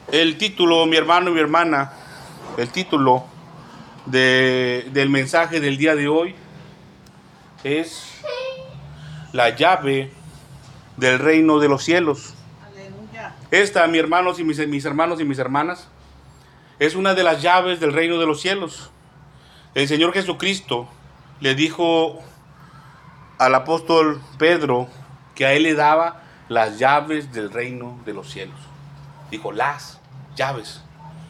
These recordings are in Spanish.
El título, mi hermano y mi hermana, el título del mensaje del día de hoy es la llave del reino de los cielos. Aleluya. Esta, mi hermanos y mis hermanos y mis hermanas, es una de las llaves del reino de los cielos. El Señor Jesucristo le dijo al apóstol Pedro que a él le daba las llaves del reino de los cielos. Dijo las llaves,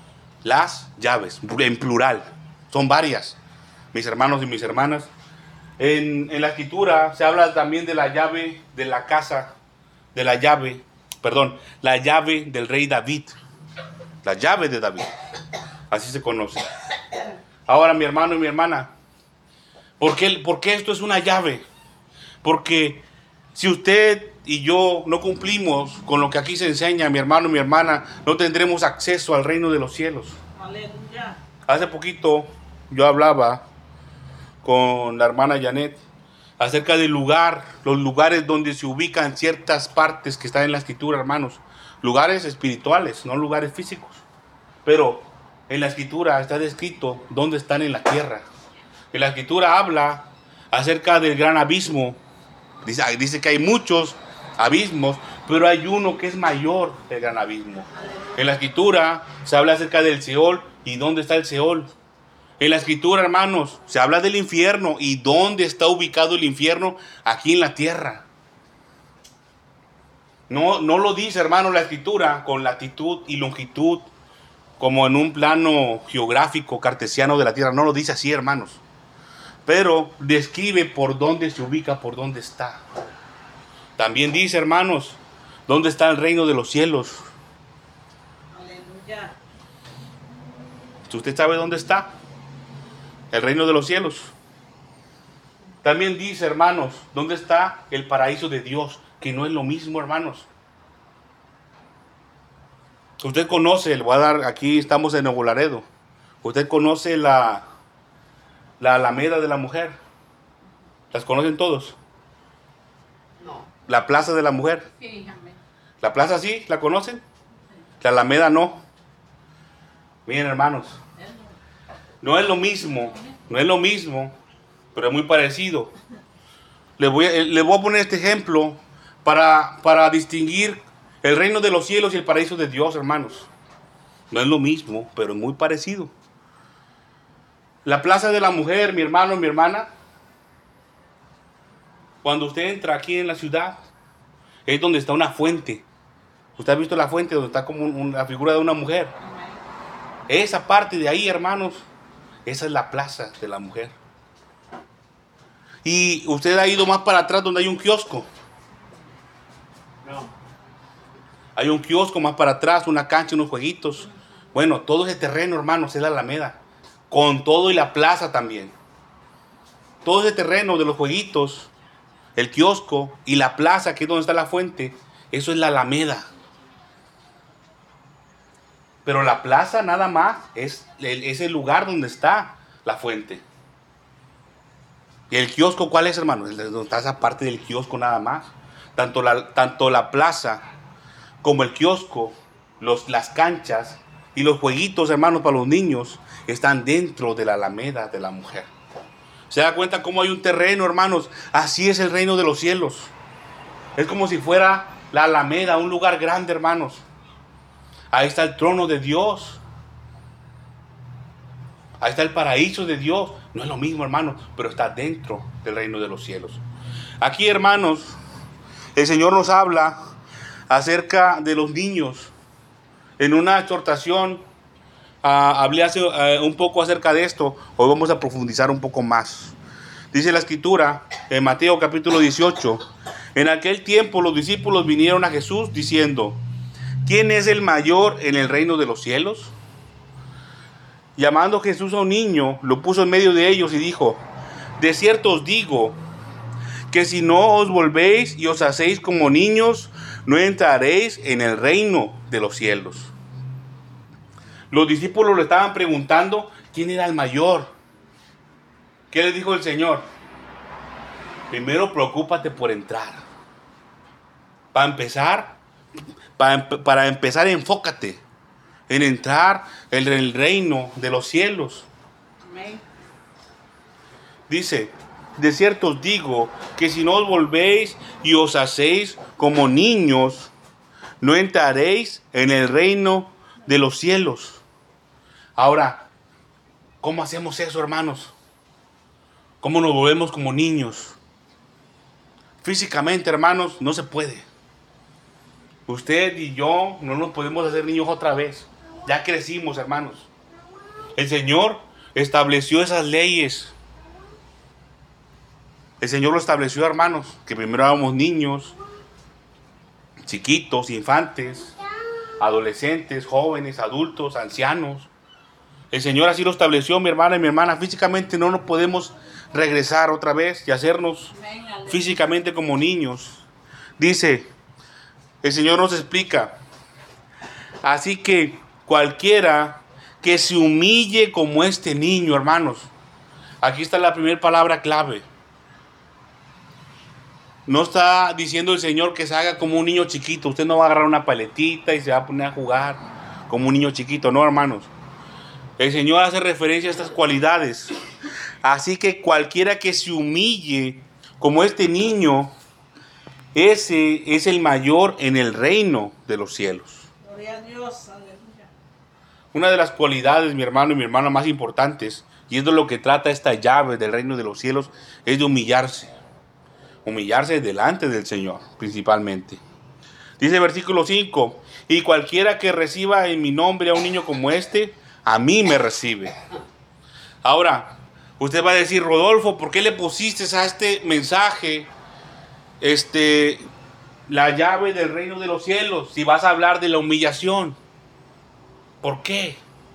en plural, son varias, mis hermanos y mis hermanas. En la escritura se habla también de la llave de la casa, la llave del rey David, la llave de David, así se conoce. Ahora, mi hermano y mi hermana, ¿por qué esto es una llave? Porque si usted y yo no cumplimos con lo que aquí se enseña, mi hermano y mi hermana, no tendremos acceso al reino de los cielos. Aleluya. Hace poquito yo hablaba con la hermana Janet acerca del los lugares donde se ubican ciertas partes que están en la escritura, hermanos. Lugares espirituales, no lugares físicos. Pero en la escritura está descrito dónde están en la tierra. En la escritura habla acerca del gran abismo. Dice que hay muchos abismos, pero hay uno que es mayor que el gran abismo. En la escritura se habla acerca del Seol y dónde está el Seol. En la escritura, hermanos, se habla del infierno y dónde está ubicado el infierno aquí en la tierra. No lo dice, hermano, la escritura con latitud y longitud como en un plano geográfico cartesiano de la tierra. No lo dice así, hermanos. Pero describe por dónde se ubica, por dónde está. También dice, hermanos, dónde está el reino de los cielos. Aleluya. ¿Usted sabe dónde está el reino de los cielos? También dice, hermanos, dónde está el paraíso de Dios, que no es lo mismo, hermanos. Usted conoce, le voy a dar, aquí estamos en Nuevo Laredo. Usted conoce la Alameda de la Mujer. ¿Las conocen todos? No. La Plaza de la Mujer. Fíjame. La plaza sí, ¿la conocen? La Alameda no. Miren, hermanos, no es lo mismo, pero es muy parecido. Le voy a poner este ejemplo para distinguir el reino de los cielos y el paraíso de Dios, hermanos. No es lo mismo, pero es muy parecido. La Plaza de la Mujer, mi hermano y mi hermana, cuando usted entra aquí en la ciudad, es donde está una fuente. ¿Usted ha visto la fuente donde está como la figura de una mujer? Esa parte de ahí, hermanos, esa es la Plaza de la Mujer. Y usted ha ido más para atrás donde hay un kiosco. No. Hay un kiosco más para atrás, una cancha, unos jueguitos. Bueno, todo ese terreno, hermanos, es la Alameda. Con todo y la plaza también. Todo ese terreno de los jueguitos, el kiosco y la plaza, que es donde está la fuente, eso es la Alameda. Pero la plaza nada más es el lugar donde está la fuente. ¿Y el kiosco cuál es, hermano? Donde está esa parte del kiosco nada más. Tanto la plaza como el kiosco, las canchas y los jueguitos, hermanos, para los niños, están dentro de la Alameda de la Mujer. ¿Se da cuenta cómo hay un terreno, hermanos? Así es el reino de los cielos. Es como si fuera la Alameda, un lugar grande, hermanos. Ahí está el trono de Dios. Ahí está el paraíso de Dios. No es lo mismo, hermanos, pero está dentro del reino de los cielos. Aquí, hermanos, el Señor nos habla acerca de los niños. En una exhortación hablé hace un poco acerca de esto. Hoy vamos a profundizar un poco más. Dice la escritura en Mateo capítulo 18. En aquel tiempo los discípulos vinieron a Jesús diciendo: ¿quién es el mayor en el reino de los cielos? Llamando Jesús a un niño, lo puso en medio de ellos y dijo: de cierto os digo que si no os volvéis y os hacéis como niños, no entraréis en el reino de los cielos. Los discípulos le estaban preguntando quién era el mayor. ¿Qué les dijo el Señor? Primero preocúpate por entrar. Para empezar, enfócate. en entrar en el reino de los cielos. Amén. Dice, de cierto os digo que si no os volvéis y os hacéis como niños, no entraréis en el reino de los cielos. Ahora, ¿cómo hacemos eso, hermanos? ¿Cómo nos volvemos como niños? Físicamente, hermanos, no se puede. Usted y yo no nos podemos hacer niños otra vez. Ya crecimos, hermanos. El Señor estableció esas leyes. El Señor lo estableció, hermanos, que primero éramos niños, chiquitos, infantes, adolescentes, jóvenes, adultos, ancianos. El Señor así lo estableció, mi hermana y mi hermana. Físicamente no nos podemos regresar otra vez y hacernos físicamente como niños. Dice, el Señor nos explica. Así que cualquiera que se humille como este niño, hermanos. Aquí está la primera palabra clave. No está diciendo el Señor que se haga como un niño chiquito. Usted no va a agarrar una paletita y se va a poner a jugar como un niño chiquito. No, hermanos. El Señor hace referencia a estas cualidades. Así que cualquiera que se humille como este niño, ese es el mayor en el reino de los cielos. Gloria a Dios. Aleluya. Una de las cualidades, mi hermano y mi hermana, más importantes, y es de lo que trata esta llave del reino de los cielos, es de humillarse. Humillarse delante del Señor, principalmente. Dice versículo 5, y cualquiera que reciba en mi nombre a un niño como este, a mí me recibe. Ahora, usted va a decir, Rodolfo, ¿por qué le pusiste a este mensaje la llave del reino de los cielos si vas a hablar de la humillación? ¿Por qué?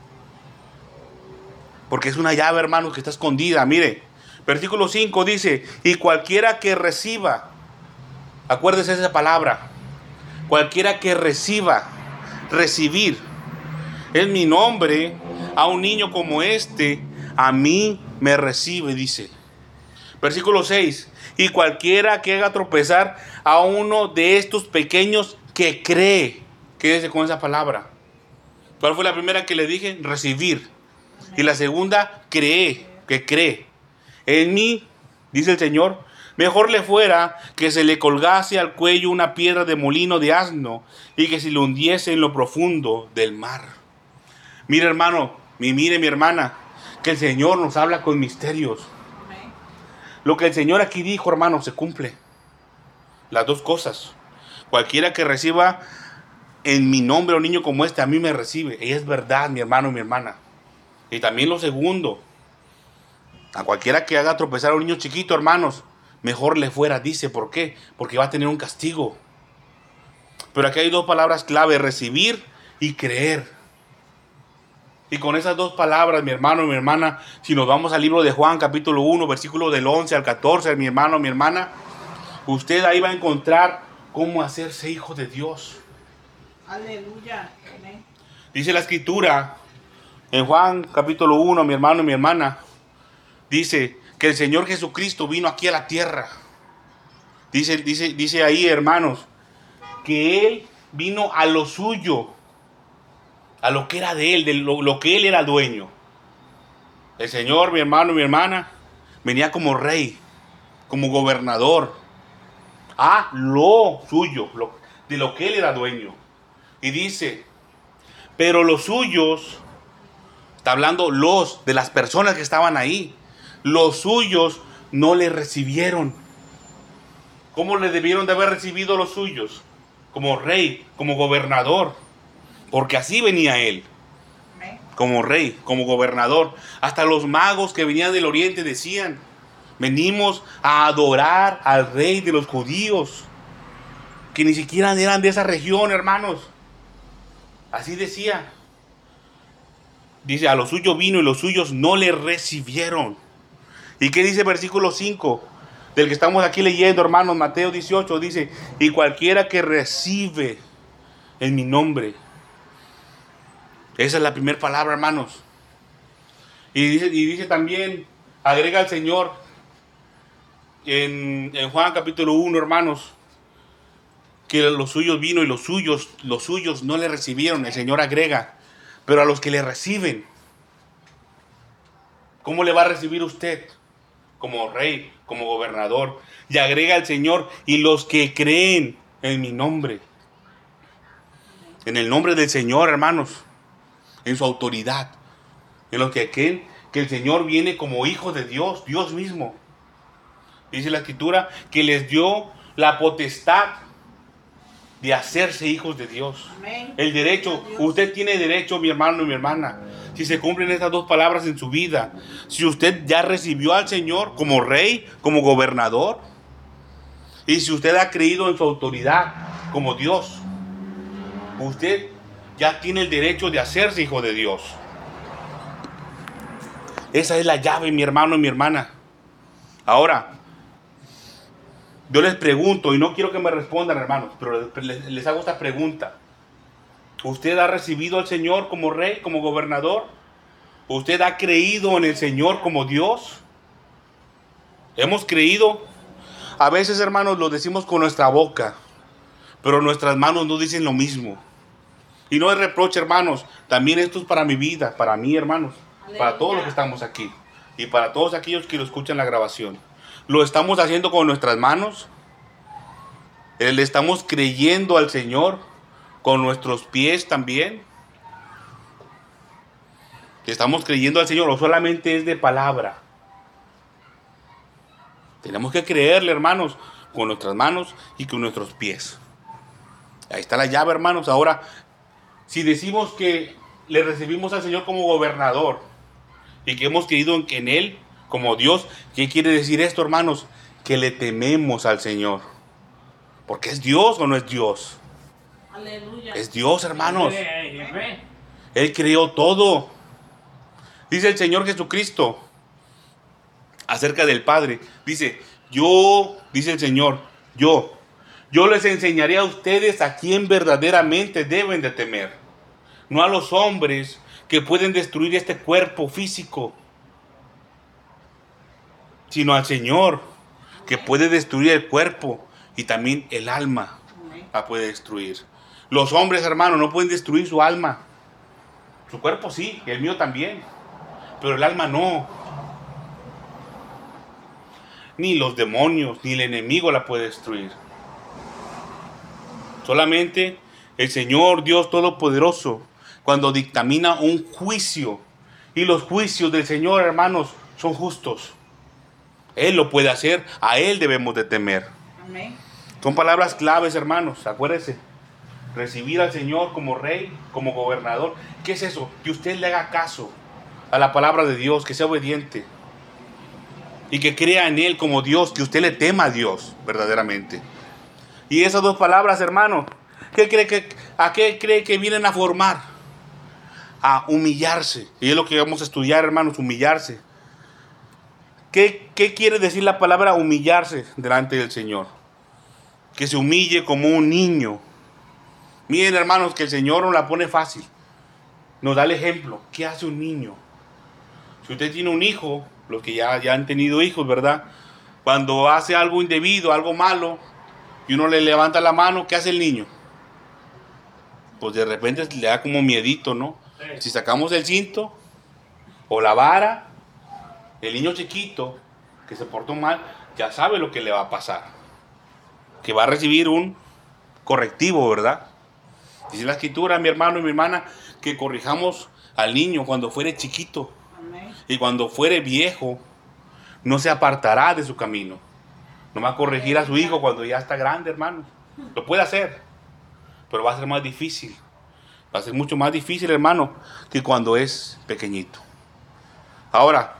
Porque es una llave, hermanos, que está escondida. Mire, versículo 5 dice, y cualquiera que reciba, acuérdese de esa palabra, cualquiera que reciba, recibir, en mi nombre, a un niño como este, a mí me recibe, dice. Versículo 6, y cualquiera que haga tropezar a uno de estos pequeños que cree, quédese con esa palabra. ¿Cuál fue la primera que le dije? Recibir. Y la segunda, cree, que cree. En mí, dice el Señor, mejor le fuera que se le colgase al cuello una piedra de molino de asno y que se le hundiese en lo profundo del mar. Mire, hermano, mire, mi hermana, que el Señor nos habla con misterios. Amén. Lo que el Señor aquí dijo, hermano, se cumple. Las dos cosas. Cualquiera que reciba en mi nombre a un niño como este, a mí me recibe. Y es verdad, mi hermano y mi hermana. Y también lo segundo, a cualquiera que haga tropezar a un niño chiquito, hermanos, mejor le fuera, dice. ¿Por qué? Porque va a tener un castigo. Pero aquí hay dos palabras clave, recibir y creer. Y con esas dos palabras, mi hermano y mi hermana, si nos vamos al libro de Juan, capítulo 1, versículo del 11 al 14, mi hermano, mi hermana, usted ahí va a encontrar cómo hacerse hijo de Dios. Aleluya. Amén. Dice la escritura, en Juan, capítulo 1, mi hermano y mi hermana, dice que el Señor Jesucristo vino aquí a la tierra. Dice ahí, hermanos, que Él vino a lo suyo, a lo que era de Él, de lo que Él era dueño. El Señor, mi hermano y mi hermana, venía como rey, como gobernador, a lo suyo, de lo que Él era dueño. Y dice, pero los suyos, está hablando de las personas que estaban ahí, los suyos no le recibieron. ¿Cómo le debieron de haber recibido los suyos? Como rey, como gobernador. Porque así venía él. Amén. Como rey, como gobernador. Hasta los magos que venían del oriente decían, venimos a adorar al rey de los judíos. Que ni siquiera eran de esa región, hermanos. Así decía. Dice, a los suyos vino y los suyos no le recibieron. ¿Y qué dice el versículo 5? Del que estamos aquí leyendo, hermanos, Mateo 18, dice, y cualquiera que recibe en mi nombre. Esa es la primera palabra, hermanos. Y dice también, agrega el Señor, en Juan capítulo 1, hermanos, que los suyos vino y los suyos no le recibieron. El Señor agrega, Pero a los que le reciben, ¿cómo le va a recibir usted? Como rey, como gobernador. Y agrega el Señor, y los que creen en mi nombre. En el nombre del Señor, hermanos. En su autoridad. En los que creen que el Señor viene como hijo de Dios, Dios mismo. Dice la Escritura que les dio la potestad de hacerse hijos de Dios. Amén. El derecho, usted tiene derecho, mi hermano y mi hermana. Si se cumplen estas dos palabras en su vida, si usted ya recibió al Señor como rey, como gobernador, y si usted ha creído en su autoridad como Dios, usted ya tiene el derecho de hacerse hijo de Dios. Esa es la llave, mi hermano y mi hermana. Ahora, yo les pregunto, y no quiero que me respondan, hermanos, pero les hago esta pregunta. ¿Usted ha recibido al Señor como rey, como gobernador? ¿Usted ha creído en el Señor como Dios? ¿Hemos creído? A veces, hermanos, lo decimos con nuestra boca, pero nuestras manos no dicen lo mismo. Y no es reproche, hermanos. También esto es para mi vida, para mí, hermanos. Para todos los que estamos aquí. Y para todos aquellos que lo escuchan la grabación. ¿Lo estamos haciendo con nuestras manos? ¿Le estamos creyendo al Señor con nuestros pies también? ¿Estamos creyendo al Señor o solamente es de palabra? Tenemos que creerle, hermanos, con nuestras manos y con nuestros pies. Ahí está la llave, hermanos. Ahora, si decimos que le recibimos al Señor como gobernador y que hemos creído en Él como Dios, ¿qué quiere decir esto, hermanos? Que le tememos al Señor. Porque ¿es Dios o no es Dios? Aleluya. Es Dios, hermanos. Él creó todo. Dice el Señor Jesucristo acerca del Padre. Dice el Señor, yo les enseñaré a ustedes a quién verdaderamente deben de temer. No a los hombres que pueden destruir este cuerpo físico, sino al Señor que puede destruir el cuerpo y también el alma la puede destruir. Los hombres, hermanos, no pueden destruir su alma. Su cuerpo sí, y el mío también, pero el alma no. Ni los demonios, ni el enemigo la puede destruir. Solamente el Señor Dios Todopoderoso, cuando dictamina un juicio, y los juicios del Señor, hermanos, son justos. Él lo puede hacer, a Él debemos de temer. Amén. Son palabras claves, hermanos, acuérdense. Recibir al Señor como rey, como gobernador. ¿Qué es eso? Que usted le haga caso a la palabra de Dios, que sea obediente. Y que crea en Él como Dios, que usted le tema a Dios verdaderamente. Y esas dos palabras, hermano, ¿a qué cree que vienen a formar? A humillarse. Y es lo que vamos a estudiar, hermanos, humillarse. ¿Qué quiere decir la palabra humillarse delante del Señor? Que se humille como un niño. Miren, hermanos, que el Señor nos la pone fácil. Nos da el ejemplo. ¿Qué hace un niño? Si usted tiene un hijo, los que ya han tenido hijos, ¿verdad? Cuando hace algo indebido, algo malo, y uno le levanta la mano, ¿qué hace el niño? Pues de repente le da como miedito, ¿no? Si sacamos el cinto o la vara, el niño chiquito que se portó mal, ya sabe lo que le va a pasar. Que va a recibir un correctivo, ¿verdad? Dice la Escritura, mi hermano y mi hermana, que corrijamos al niño cuando fuere chiquito. Amén. Y cuando fuere viejo, no se apartará de su camino. No va a corregir a su hijo cuando ya está grande, hermano. Lo puede hacer, pero va a ser más difícil. Va a ser mucho más difícil, hermano, que cuando es pequeñito. Ahora,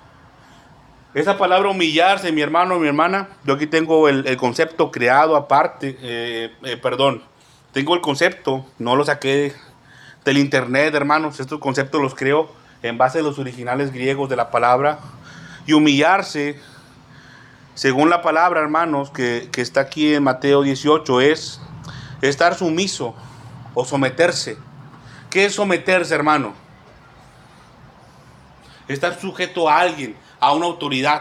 esa palabra humillarse, mi hermano, mi hermana, yo aquí tengo el concepto creado aparte, tengo el concepto, no lo saqué del internet, hermanos, estos conceptos los creo en base a los originales griegos de la palabra. Y humillarse, según la palabra, hermanos, que está aquí en Mateo 18, es estar sumiso o someterse. ¿Qué es someterse, hermano? Estar sujeto a alguien, a una autoridad.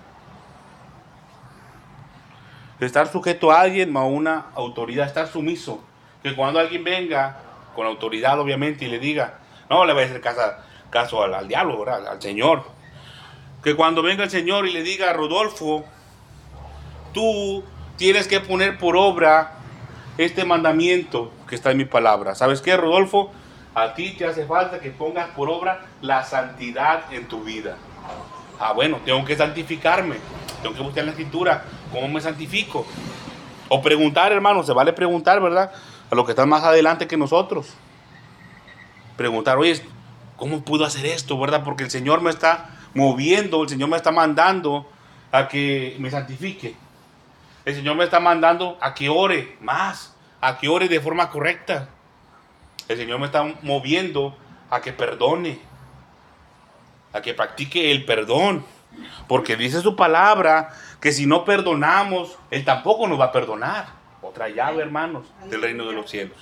Estar sujeto a alguien, a una autoridad, estar sumiso. Que cuando alguien venga, con autoridad obviamente, y le diga, No le vaya a hacer caso al diablo, ¿verdad? Al Señor. Que cuando venga el Señor y le diga, Rodolfo, tú tienes que poner por obra este mandamiento que está en mi palabra. ¿Sabes qué, Rodolfo? A ti te hace falta que pongas por obra la santidad en tu vida. Ah, bueno, tengo que santificarme. Tengo que buscar en la escritura cómo me santifico. O preguntar, hermano, se vale preguntar, ¿verdad? A los que están más adelante que nosotros. Preguntar, oye, ¿cómo puedo hacer esto, verdad? Porque el Señor me está moviendo, el Señor me está mandando a que me santifique. El Señor me está mandando a que ore más, a que ore de forma correcta. El Señor me está moviendo a que perdone, a que practique el perdón. Porque dice su palabra que si no perdonamos, Él tampoco nos va a perdonar. Otra llave, hermanos, del reino de los cielos.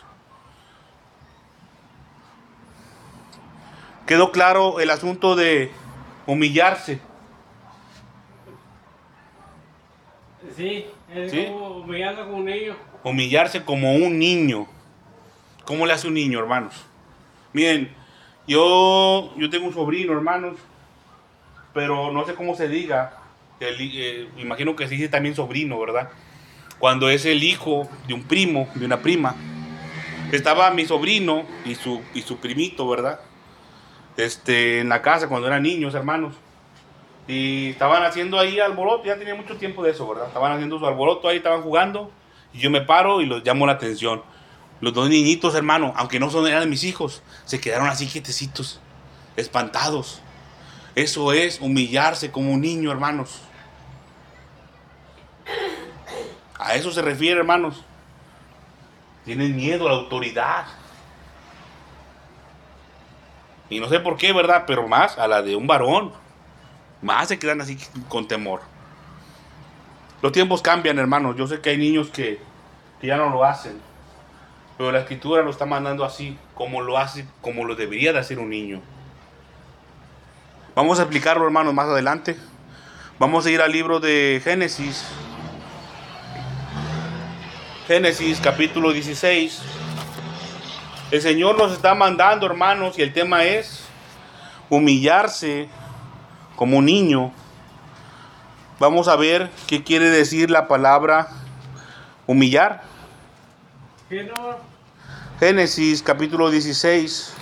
Quedó claro el asunto de humillarse. Sí, es ¿Sí? como humillando con un niño. Humillarse como un niño. ¿Cómo le hace un niño, hermanos? Miren, yo tengo un sobrino, hermanos, pero no sé cómo se diga. Imagino que se dice también sobrino, ¿verdad? Cuando es el hijo de un primo, de una prima. Estaba mi sobrino y su primito, ¿verdad? En la casa cuando eran niños, hermanos. Y estaban haciendo ahí alboroto, ya tenía mucho tiempo de eso, ¿verdad? Estaban haciendo su alboroto ahí, estaban jugando. Y yo me paro y los llamo la atención. Los dos niñitos, hermano, aunque no eran mis hijos, se quedaron así quietecitos, espantados. Eso es humillarse como un niño, hermanos. A eso se refiere, hermanos. Tienen miedo a la autoridad. Y no sé por qué, ¿verdad? Pero más a la de un varón. Más se quedan así con temor. Los tiempos cambian, hermanos. Yo sé que hay niños que ya no lo hacen. Pero la escritura lo está mandando así, como lo hace, como lo debería de hacer un niño. Vamos a explicarlo, hermanos, más adelante. Vamos a ir al libro de Génesis. Génesis capítulo 16. El Señor nos está mandando, hermanos, y el tema es humillarse como un niño. Vamos a ver qué quiere decir la palabra humillar. ¿Qué no? Génesis capítulo 16.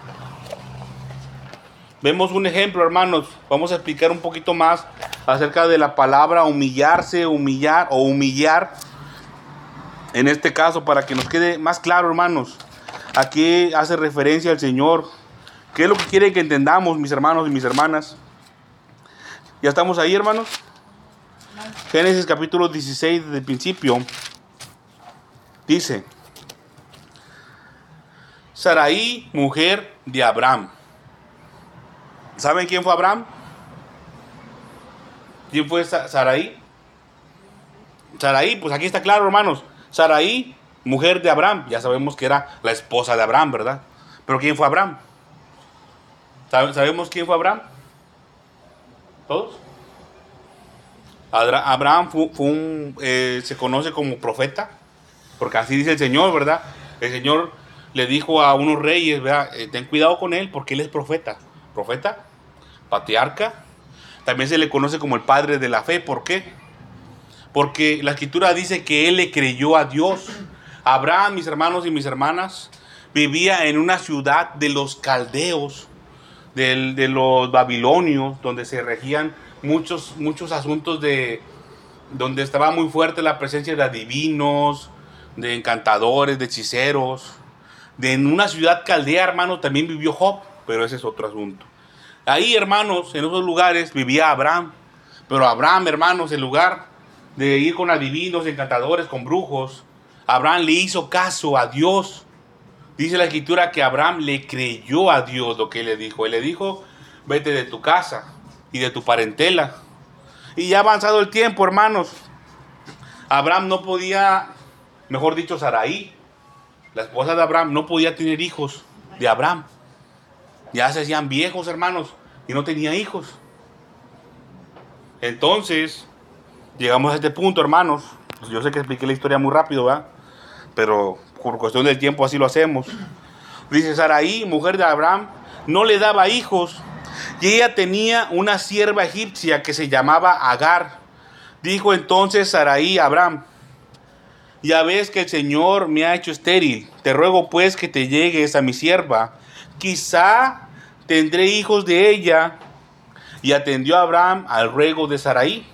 Vemos un ejemplo, hermanos. Vamos a explicar un poquito más acerca de la palabra humillarse, humillar o humillar. En este caso, para que nos quede más claro, hermanos, a qué hace referencia el Señor. ¿Qué es lo que quiere que entendamos, mis hermanos y mis hermanas? ¿Ya estamos ahí, hermanos? Génesis capítulo 16, desde el principio. Dice: Sarai, mujer de Abraham. ¿Saben quién fue Abraham? ¿Quién fue Sarai? Sarai, pues aquí está claro, hermanos. Sarai, mujer de Abraham. Ya sabemos que era la esposa de Abraham, ¿verdad? Pero ¿quién fue Abraham? ¿Sabemos quién fue Abraham? ¿Todos? Abraham se conoce como profeta, porque así dice el Señor, ¿verdad? El Señor le dijo a unos reyes, ¿verdad? Ten cuidado con él porque él es profeta. Profeta, patriarca. También se le conoce como el padre de la fe. ¿Por qué? Porque la escritura dice que él le creyó a Dios. Abraham, mis hermanos y mis hermanas, vivía en una ciudad de los caldeos, de los babilonios, donde se regían muchos asuntos donde estaba muy fuerte la presencia de adivinos, de encantadores, de hechiceros. En una ciudad caldea, hermano, también vivió Job, pero ese es otro asunto. Ahí, hermanos, en esos lugares vivía Abraham. Pero Abraham, hermanos, en lugar de ir con adivinos, encantadores, con brujos, Abraham le hizo caso a Dios. Dice la escritura que Abraham le creyó a Dios lo que él le dijo. Él le dijo: vete de tu casa y de tu parentela. Y ya avanzado el tiempo, hermanos, Abraham no podía, mejor dicho, Sarai, la esposa de Abraham, no podía tener hijos de Abraham. Ya se hacían viejos, hermanos, y no tenía hijos. Entonces, llegamos a este punto, hermanos. Pues yo sé que expliqué la historia muy rápido, ¿verdad? Pero por cuestión del tiempo así lo hacemos. Dice: Sarai, mujer de Abraham, no le daba hijos, y ella tenía una sierva egipcia que se llamaba Agar. Dijo entonces Sarai a Abraham: ya ves que el Señor me ha hecho estéril, te ruego pues que te llegues a mi sierva, quizá tendré hijos de ella. Y atendió Abraham al ruego de Sarai.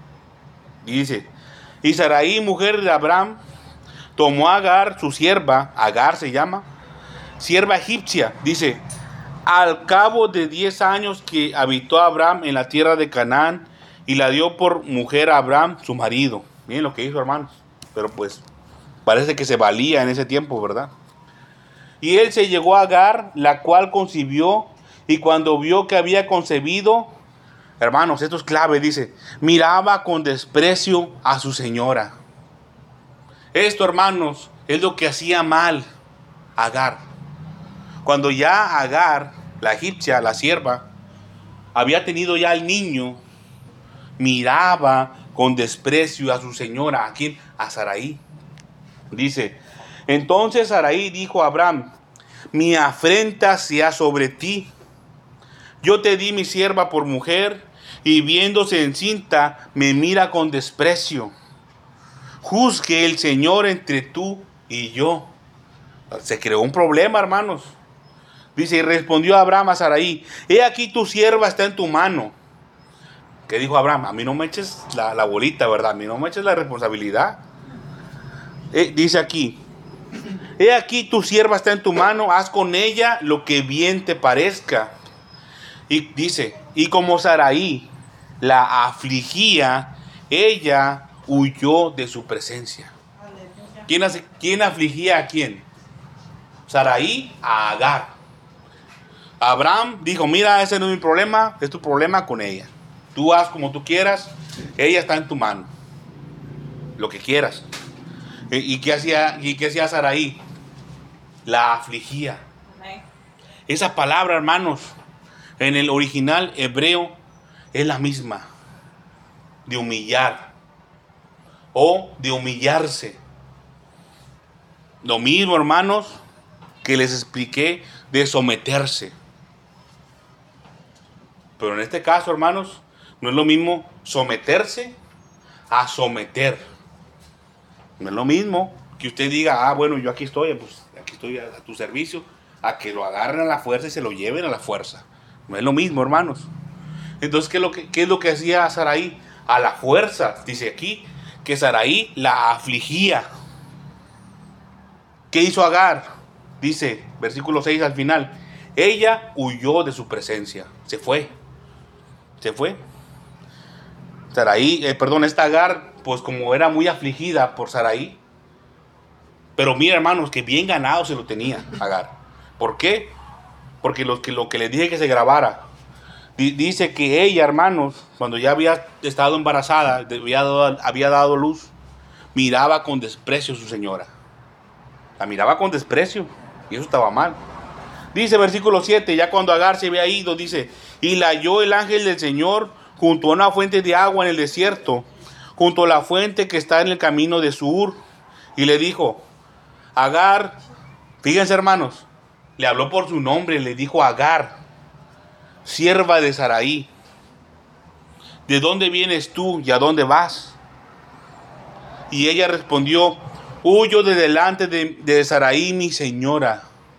Dice, y Sarai, mujer de Abraham, tomó a Agar, su sierva, Agar se llama, sierva egipcia. Dice, al cabo de 10 años que habitó Abraham en la tierra de Canaán, y la dio por mujer a Abraham, su marido. Miren lo que hizo, hermanos. Pero pues, parece que se valía en ese tiempo, ¿verdad? Y él se llegó a Agar, la cual concibió, y cuando vio que había concebido, hermanos, esto es clave, dice, miraba con desprecio a su señora. Esto, hermanos, es lo que hacía mal Agar. Cuando ya Agar, la egipcia, la sierva, había tenido ya al niño, miraba con desprecio a su señora. ¿A quién? A Sarai. Dice, entonces Sarai dijo a Abraham: mi afrenta sea sobre ti. Yo te di mi sierva por mujer, y viéndose encinta, me mira con desprecio. Juzgue el Señor entre tú y yo. Se creó un problema, hermanos. Dice, y respondió Abraham a Sarai: he aquí tu sierva está en tu mano. ¿Qué dijo Abraham? A mí no me eches la bolita, ¿verdad? A mí no me eches la responsabilidad. Dice aquí, he aquí tu sierva está en tu mano, haz con ella lo que bien te parezca. Y dice, y como Sarai la afligía, ella huyó de su presencia. ¿Quién afligía a quién? Sarai a Agar. Abraham dijo, mira, ese no es mi problema, es tu problema con ella. Tú haz como tú quieras, ella está en tu mano. Lo que quieras. ¿Y qué hacía Sarai? La afligía. Amén. Esa palabra, hermanos, en el original hebreo es la misma. De humillar. O de humillarse. Lo mismo, hermanos, que les expliqué de someterse. Pero en este caso, hermanos, no es lo mismo someterse a someter. No es lo mismo que usted diga, bueno, yo aquí estoy, pues aquí estoy a tu servicio, a que lo agarren a la fuerza y se lo lleven a la fuerza. No es lo mismo, hermanos. Entonces, ¿qué es lo que hacía Sarai? A la fuerza. Dice aquí que Sarai la afligía. ¿Qué hizo Agar? Dice, versículo 6 al final, ella huyó de su presencia. Se fue. Sarai, esta Agar, pues como era muy afligida por Sarai, pero mira, hermanos, que bien ganado se lo tenía Agar. ¿Por qué? Porque lo que les dije que se grabara, dice que ella, hermanos, cuando ya había estado embarazada, había dado luz, miraba con desprecio a su señora. La miraba con desprecio, y eso estaba mal. Dice versículo 7, ya cuando Agar se había ido, dice, y la halló el ángel del Señor junto a una fuente de agua en el desierto, junto a la fuente que está en el camino de Sur, y le dijo, Agar, fíjense, hermanos, le habló por su nombre, le dijo Agar, sierva de Sarai, ¿de dónde vienes tú y a dónde vas? Y ella respondió, huyo de delante de Sarai, mi señora.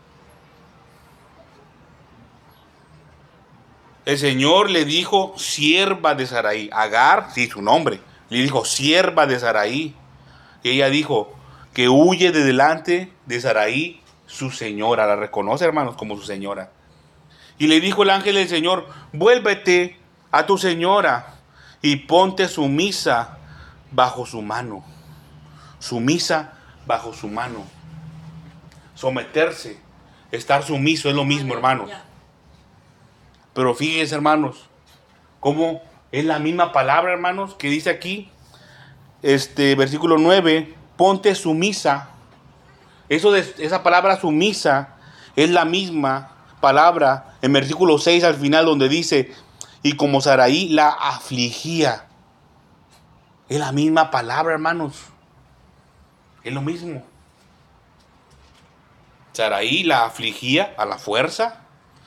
El Señor le dijo, sierva de Sarai. Agar, sí, su nombre, le dijo, sierva de Sarai. Y ella dijo, que huye de delante de Sarai, su señora. La reconoce, hermanos, como su señora. Y le dijo el ángel del Señor, vuélvete a tu señora y ponte sumisa bajo su mano. Sumisa bajo su mano. Someterse, estar sumiso es lo mismo, hermanos. Pero fíjense, hermanos, cómo es la misma palabra, hermanos, que dice aquí, versículo 9, ponte sumisa. Esa palabra sumisa es la misma palabra en versículo 6 al final, donde dice, y como Sarai la afligía. Es la misma palabra, hermanos. Es lo mismo. Sarai la afligía a la fuerza.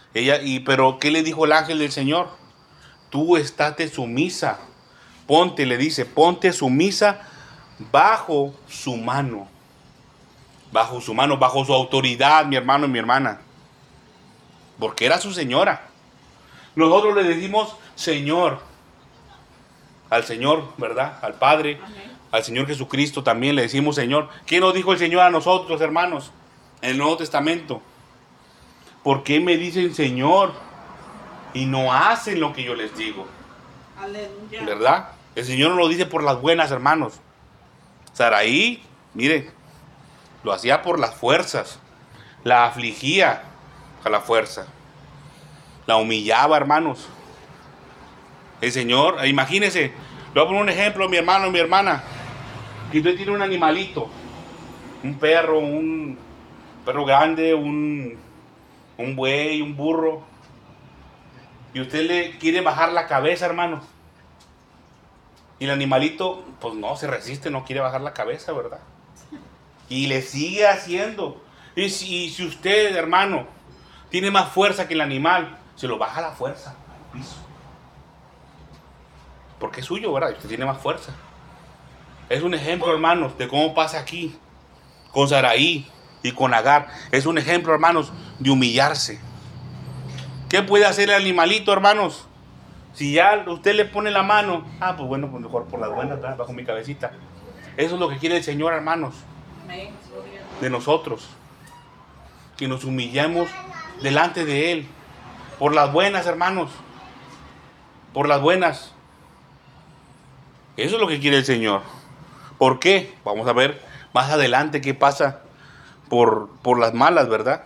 Pero ¿qué le dijo el ángel del Señor? Tú estate sumisa. Ponte, le dice, ponte sumisa bajo su mano. Bajo su mano, bajo su autoridad, mi hermano y mi hermana. Porque era su señora. Nosotros le decimos Señor al Señor, ¿verdad? Al Padre, Amén. al Señor Jesucristo también le decimos Señor. ¿Qué nos dijo el Señor a nosotros, hermanos? En el Nuevo Testamento. ¿Por qué me dicen Señor y no hacen lo que yo les digo? Aleluya. ¿Verdad? El Señor nos lo dice por las buenas, hermanos. Saraí, mire, lo hacía por las fuerzas. La afligía a la fuerza. La humillaba, hermanos. El Señor, imagínense, le voy a poner un ejemplo, mi hermano y mi hermana. Si usted tiene un animalito, un perro grande, un buey, un burro, y usted le quiere bajar la cabeza, hermano, y el animalito, pues no, se resiste, no quiere bajar la cabeza, ¿verdad? Y le sigue haciendo. Y si usted, hermano, tiene más fuerza que el animal, se lo baja la fuerza al piso. Porque es suyo, ¿verdad? Y usted tiene más fuerza. Es un ejemplo, hermanos, de cómo pasa aquí con Saraí y con Agar. Es un ejemplo, hermanos, de humillarse. ¿Qué puede hacer el animalito, hermanos? Si ya usted le pone la mano, pues bueno, pues mejor por las buenas, ¿verdad? Bajo mi cabecita. Eso es lo que quiere el Señor, hermanos, Amén. Gloria a Dios. de nosotros. Que nos humillemos delante de Él. Por las buenas, hermanos. Por las buenas. Eso es lo que quiere el Señor. ¿Por qué? Vamos a ver más adelante qué pasa por las malas, ¿verdad?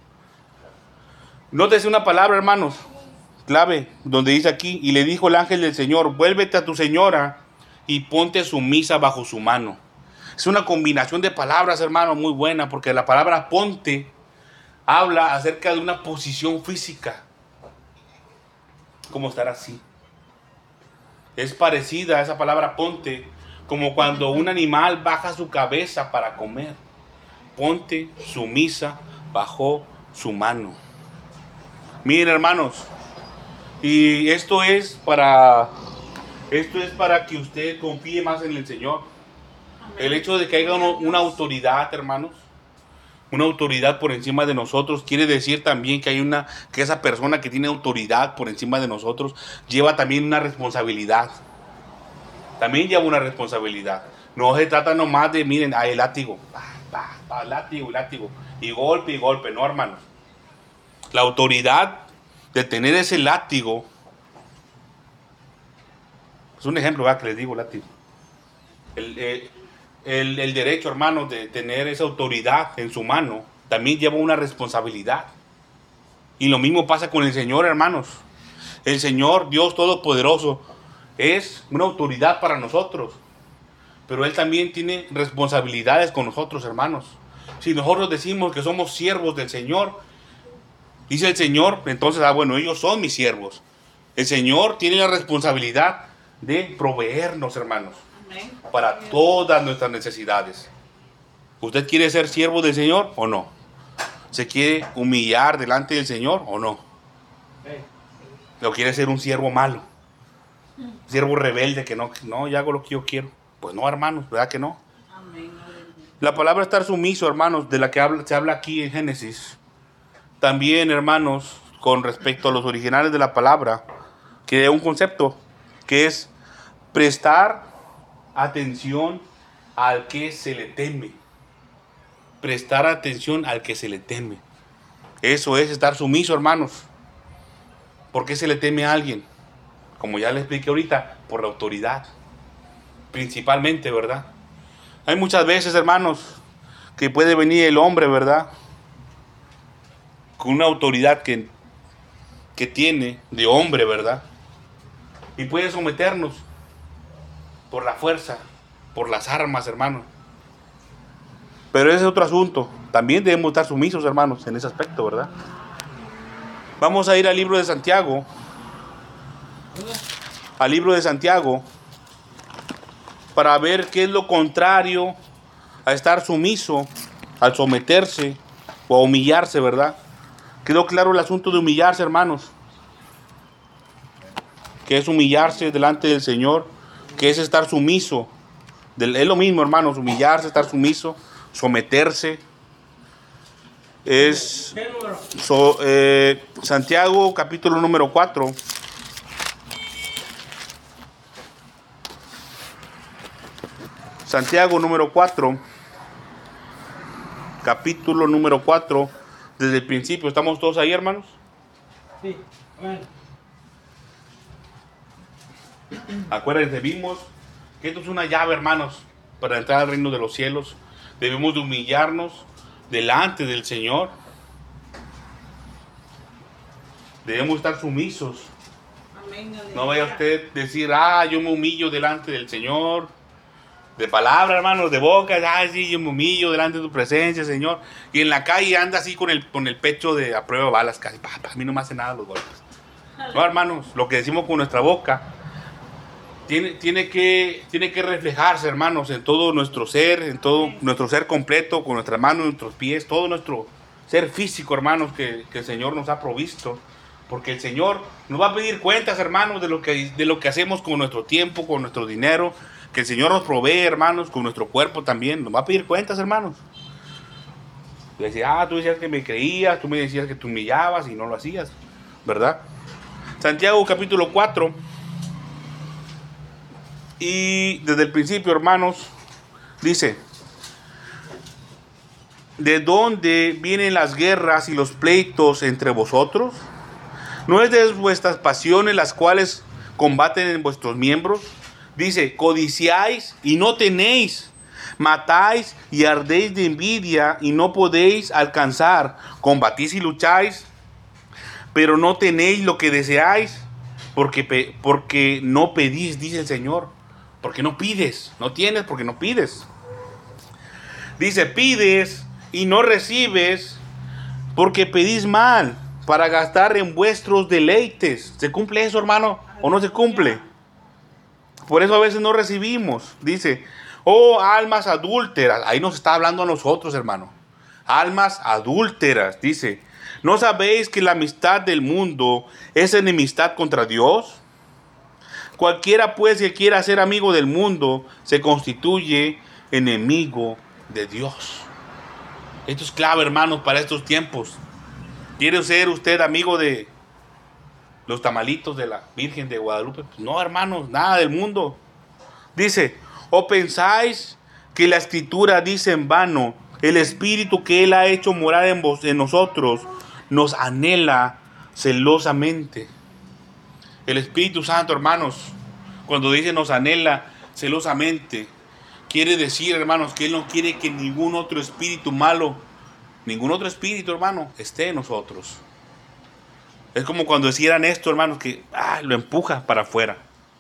Nótese una palabra, hermanos, clave, donde dice aquí, y le dijo el ángel del Señor, vuélvete a tu señora y ponte sumisa bajo su mano. Es una combinación de palabras, hermano, muy buena, porque la palabra ponte habla acerca de una posición física. Como estar así. Es parecida a esa palabra ponte, como cuando un animal baja su cabeza para comer. Ponte sumisa bajo su mano. Miren, hermanos, y esto es para que usted confíe más en el Señor. Amén. El hecho de que haya una autoridad, hermanos, una autoridad por encima de nosotros, quiere decir también que esa persona que tiene autoridad por encima de nosotros lleva también una responsabilidad. También lleva una responsabilidad. No se trata nomás de, miren, el látigo, látigo, y golpe, no, hermanos. La autoridad de tener ese látigo, es un ejemplo, ¿verdad? Que les digo, látigo. El derecho, hermanos, de tener esa autoridad en su mano, también lleva una responsabilidad. Y lo mismo pasa con el Señor, hermanos. El Señor, Dios Todopoderoso, es una autoridad para nosotros. Pero Él también tiene responsabilidades con nosotros, hermanos. Si nosotros decimos que somos siervos del Señor, dice el Señor, entonces, bueno, ellos son mis siervos. El Señor tiene la responsabilidad de proveernos, hermanos, Amén. para todas nuestras necesidades. ¿Usted quiere ser siervo del Señor o no? ¿Se quiere humillar delante del Señor o no? ¿O quiere ser un siervo malo? Un siervo rebelde que no, ya hago lo que yo quiero. Pues no, hermanos, ¿verdad que no? Amén. Aleluya. La palabra estar sumiso, hermanos, de la que se habla aquí en Génesis. También, hermanos, con respecto a los originales de la palabra, que es un concepto que es prestar atención al que se le teme. Prestar atención al que se le teme. Eso es estar sumiso, hermanos. ¿Por qué se le teme a alguien? Como ya les expliqué ahorita, por la autoridad. Principalmente, ¿verdad? Hay muchas veces, hermanos, que puede venir el hombre, ¿verdad? Con una autoridad que tiene de hombre, ¿verdad? Y puede someternos por la fuerza, por las armas, hermanos. Pero ese es otro asunto. También debemos estar sumisos, hermanos, en ese aspecto, ¿verdad? Vamos a ir al libro de Santiago. Al libro de Santiago. Para ver qué es lo contrario a estar sumiso, al someterse o a humillarse, ¿verdad? Quedó claro el asunto de humillarse, hermanos. Que es humillarse delante del Señor, que es estar sumiso. Es lo mismo, hermanos, humillarse, estar sumiso, someterse. Es ¿Qué número? Santiago capítulo número 4. Santiago número 4. Capítulo número 4. Desde el principio, ¿estamos todos ahí, hermanos? Sí, bueno. Acuérdense, vimos que esto es una llave, hermanos, para entrar al reino de los cielos. Debemos de humillarnos delante del Señor. Debemos estar sumisos. Amén. Aleluya. No vaya usted a decir, yo me humillo delante del Señor. De palabra, hermanos, de boca, sí, yo me humillo delante de tu presencia, Señor. Y en la calle anda así con el pecho de a prueba de balas, casi. A mí no me hace nada los golpes. No, hermanos, lo que decimos con nuestra boca tiene que reflejarse, hermanos, en todo nuestro ser, en todo nuestro ser completo, con nuestras manos, nuestros pies, todo nuestro ser físico, hermanos, que el Señor nos ha provisto. Porque el Señor nos va a pedir cuentas, hermanos, de lo que hacemos con nuestro tiempo, con nuestro dinero. Que el Señor nos provee, hermanos, con nuestro cuerpo también. Nos va a pedir cuentas, hermanos. Y decía, tú decías que me creías, tú me decías que te humillabas y no lo hacías, ¿verdad? Santiago capítulo 4. Y desde el principio, hermanos, dice: ¿de dónde vienen las guerras y los pleitos entre vosotros? ¿No es de vuestras pasiones las cuales combaten en vuestros miembros? Dice, codiciáis y no tenéis, matáis y ardéis de envidia y no podéis alcanzar, combatís y lucháis, pero no tenéis lo que deseáis, porque no pedís, dice el Señor, porque no pides, no tienes porque no pides. Dice, pides y no recibes, porque pedís mal, para gastar en vuestros deleites. ¿Se cumple eso, hermano? ¿O no se cumple? Por eso a veces no recibimos. Dice, oh almas adúlteras. Ahí nos está hablando a nosotros, hermano. Almas adúlteras. Dice, ¿no sabéis que la amistad del mundo es enemistad contra Dios? Cualquiera pues que quiera ser amigo del mundo se constituye enemigo de Dios. Esto es clave, hermanos, para estos tiempos. ¿Quiere ser usted amigo de los tamalitos de la Virgen de Guadalupe? Pues no, hermanos, nada del mundo. Dice, ¿o pensáis que la Escritura dice en vano, el Espíritu que Él ha hecho morar en nosotros nos anhela celosamente? El Espíritu Santo, hermanos, cuando dice nos anhela celosamente, quiere decir, hermanos, que Él no quiere que ningún otro espíritu malo, ningún otro espíritu, hermano, esté en nosotros. Es como cuando decían esto, hermanos, que lo empuja para afuera.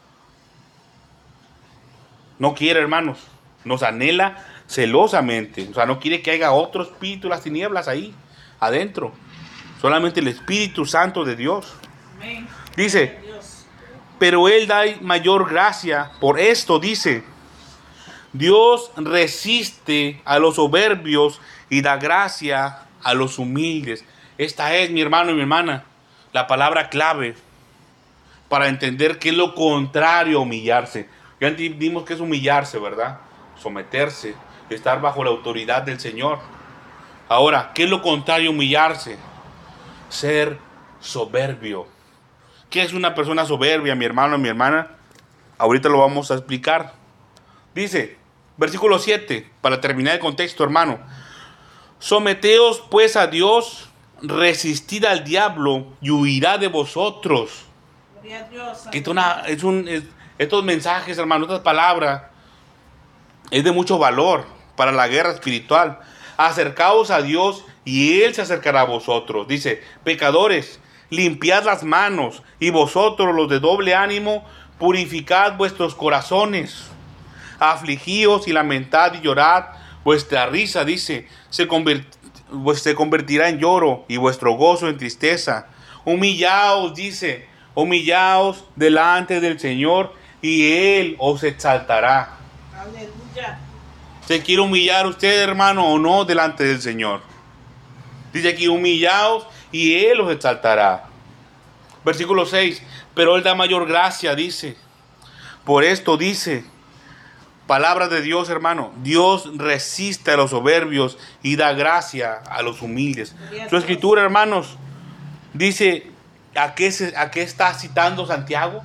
No quiere, hermanos, nos anhela celosamente. O sea, no quiere que haya otro espíritu, las tinieblas ahí, adentro. Solamente el Espíritu Santo de Dios. Amén. Dice, Dios. pero Él da mayor gracia. Por esto dice, Dios resiste a los soberbios y da gracia a los humildes. Esta es, mi hermano y mi hermana, la palabra clave para entender qué es lo contrario a humillarse. Ya entendimos que es humillarse, ¿verdad? Someterse, estar bajo la autoridad del Señor. Ahora, ¿qué es lo contrario a humillarse? Ser soberbio. ¿Qué es una persona soberbia, mi hermano y mi hermana? Ahorita lo vamos a explicar. Dice, versículo 7, para terminar el contexto, hermano. Someteos pues a Dios, resistid al diablo y huirá de vosotros. Gloria a Dios. Estos mensajes, hermano, estas palabras, es de mucho valor para la guerra espiritual. Acercaos a Dios y Él se acercará a vosotros. Dice, pecadores, limpiad las manos, y vosotros los de doble ánimo, purificad vuestros corazones. Afligíos y lamentad y llorad. Vuestra risa, dice, se convertirá en lloro y vuestro gozo en tristeza. Humillaos, dice, humillaos delante del Señor y Él os exaltará. Aleluya. ¿Se quiere humillar usted, hermano, o no delante del Señor? Dice aquí, humillaos y Él los exaltará. Versículo 6, pero Él da mayor gracia, dice. Por esto dice, palabra de Dios, hermano, Dios resiste a los soberbios y da gracia a los humildes. Su escritura, hermanos, dice, ¿a qué está citando Santiago?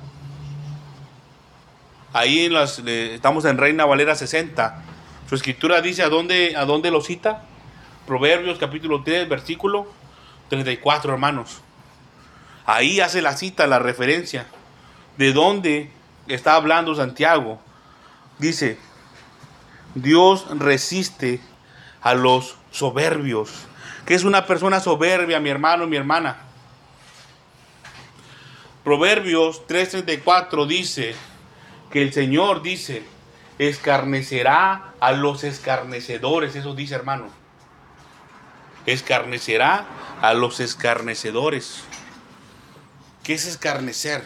Ahí estamos en Reina Valera 60. Su escritura dice, ¿a dónde lo cita? Proverbios capítulo 3, versículo 34, hermanos. Ahí hace la cita, la referencia. ¿De dónde está hablando Santiago? Dice, Dios resiste a los soberbios. ¿Qué es una persona soberbia, mi hermano, mi hermana? Proverbios 3:34 dice que el Señor dice, escarnecerá a los escarnecedores. Eso dice, hermano. Escarnecerá a los escarnecedores. ¿Qué es escarnecer?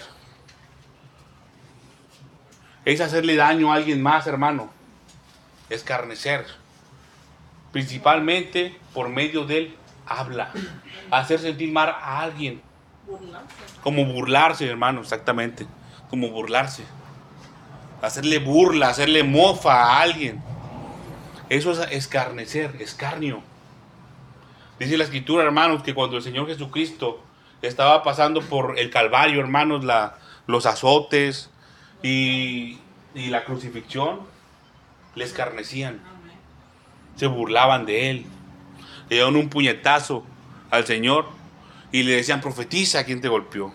Es hacerle daño a alguien más, hermano. Escarnecer. Principalmente por medio del habla. Hacer sentir mal a alguien. Como burlarse, hermano, exactamente. Como burlarse. Hacerle burla, hacerle mofa a alguien. Eso es escarnecer, escarnio. Dice la escritura, hermanos, que cuando el Señor Jesucristo estaba pasando por el Calvario, hermanos, los azotes y la crucifixión, le escarnecían. Se burlaban de Él. Le dieron un puñetazo al Señor y le decían, profetiza a quien te golpeó.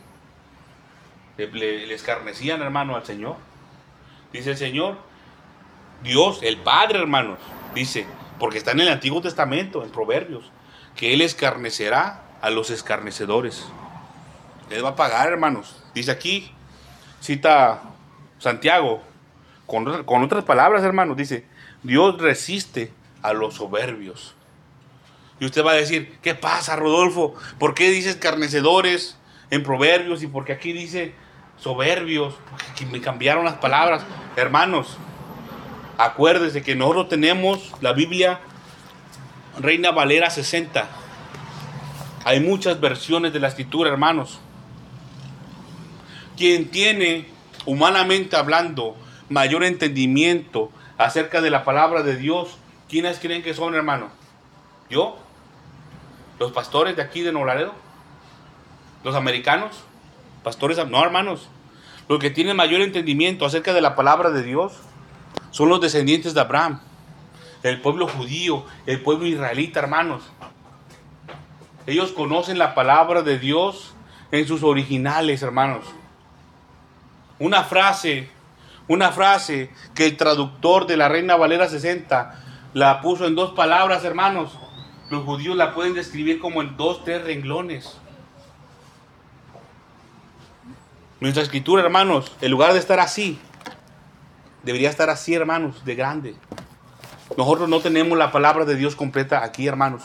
Le escarnecían, hermano, al Señor. Dice el Señor, Dios, el Padre, hermanos, dice, porque está en el Antiguo Testamento, en Proverbios, que Él escarnecerá a los escarnecedores. Él va a pagar, hermanos. Dice aquí, cita Santiago, con otras palabras, hermanos, dice, Dios resiste a los soberbios. Y usted va a decir, ¿qué pasa, Rodolfo? ¿Por qué dice escarnecedores en Proverbios y por qué aquí dice soberbios? Porque me cambiaron las palabras. Hermanos, acuérdese que nosotros tenemos la Biblia Reina Valera 60. Hay muchas versiones de la escritura, hermanos. Quien tiene, humanamente hablando, mayor entendimiento acerca de la palabra de Dios, ¿quiénes creen que son, hermano? ¿Yo? ¿Los pastores de aquí de Nuevo Laredo? ¿Los americanos? ¿Pastores? No, hermanos. Los que tienen mayor entendimiento acerca de la palabra de Dios son los descendientes de Abraham, el pueblo judío, el pueblo israelita, hermanos. Ellos conocen la palabra de Dios en sus originales, hermanos. Una frase que el traductor de la Reina Valera 60 la puso en 2 palabras, hermanos. Los judíos la pueden describir como en 2, 3 renglones. Nuestra escritura, hermanos, en lugar de estar así, debería estar así, hermanos, de grande. Nosotros no tenemos la palabra de Dios completa aquí, hermanos.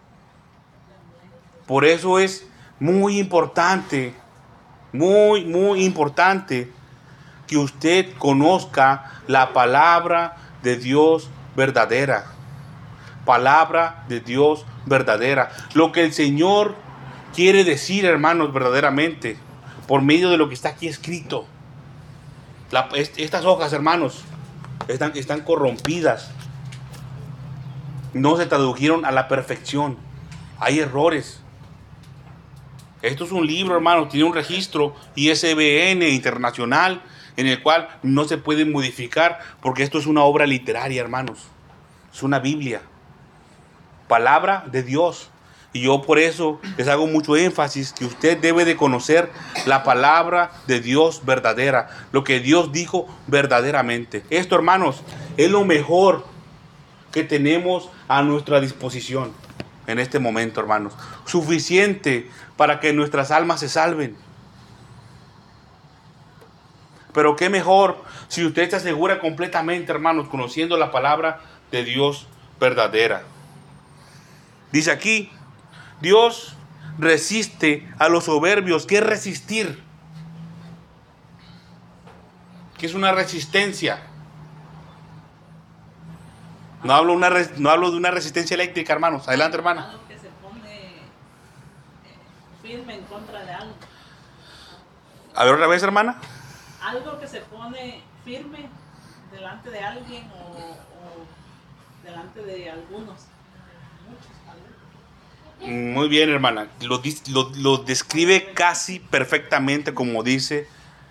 Por eso es muy importante, muy importante que usted conozca la palabra de Dios verdadera. Palabra de Dios verdadera. Lo que el Señor quiere decir, hermanos, verdaderamente, por medio de lo que está aquí escrito. Estas hojas, hermanos, están corrompidas. No se tradujeron a la perfección. Hay errores. Esto es un libro, hermanos, tiene un registro ISBN internacional en el cual no se puede modificar porque esto es una obra literaria, hermanos. Es una Biblia. Palabra de Dios. Y yo por eso les hago mucho énfasis que usted debe de conocer la palabra de Dios verdadera. Lo que Dios dijo verdaderamente. Esto, hermanos, es lo mejor que tenemos a nuestra disposición en este momento, hermanos. Suficiente para que nuestras almas se salven. Pero qué mejor si usted se asegura completamente, hermanos, conociendo la palabra de Dios verdadera. Dice aquí, Dios resiste a los soberbios. ¿Qué es resistir? ¿Qué es una resistencia? No hablo de una resistencia eléctrica, hermanos. Adelante, hermana. Que se pone firme en contra de algo. A ver otra vez, hermana. Algo que se pone firme delante de alguien o delante de algunos. Muchos, tal vez. Muy bien, hermana. Lo describe casi perfectamente como dice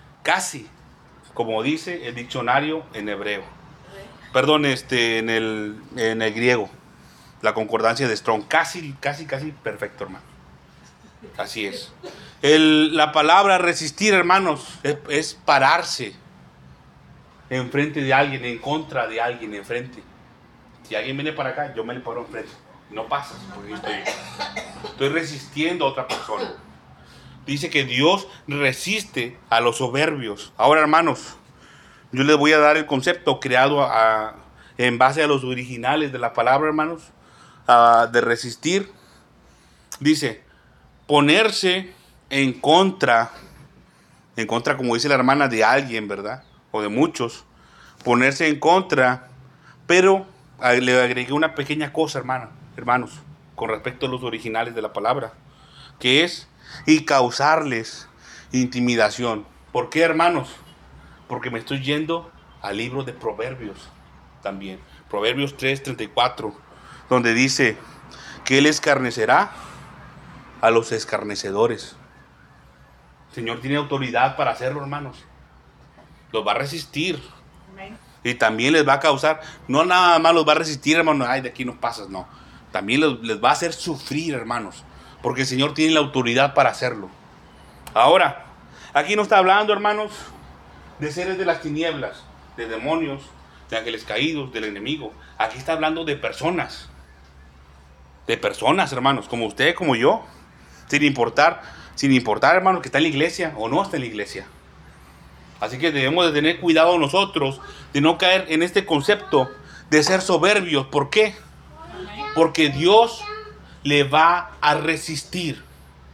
el diccionario en hebreo. Perdón, en el griego. La concordancia de Strong. Casi perfecto, hermano. Así es. La palabra resistir, hermanos, es pararse enfrente de alguien, en contra de alguien, enfrente. Si alguien viene para acá, yo me le paro enfrente. No pasas, porque estoy resistiendo a otra persona. Dice que Dios resiste a los soberbios. Ahora, hermanos, yo les voy a dar el concepto creado en base a los originales de la palabra, hermanos, de resistir. Dice, ponerse en contra, como dice la hermana, de alguien, ¿verdad? O de muchos. Ponerse en contra, pero le agregué una pequeña cosa, hermanos, con respecto a los originales de la palabra, que es, y causarles intimidación. ¿Por qué, hermanos? Porque me estoy yendo al libro de Proverbios también. Proverbios 3:34, donde dice que Él escarnecerá a los escarnecedores. El Señor tiene autoridad para hacerlo, hermanos. Los va a resistir. Amén. Y también les va a causar, no nada más los va a resistir, hermanos, ay, de aquí no pasas, no. También les va a hacer sufrir, hermanos, porque el Señor tiene la autoridad para hacerlo. Ahora, aquí no está hablando, hermanos, de seres de las tinieblas, de demonios, de ángeles caídos, del enemigo. Aquí está hablando de personas, hermanos, como usted, como yo, sin importar, hermanos, que está en la iglesia o no está en la iglesia. Así que debemos de tener cuidado nosotros de no caer en este concepto de ser soberbios. ¿Por qué? Porque Dios le va a resistir.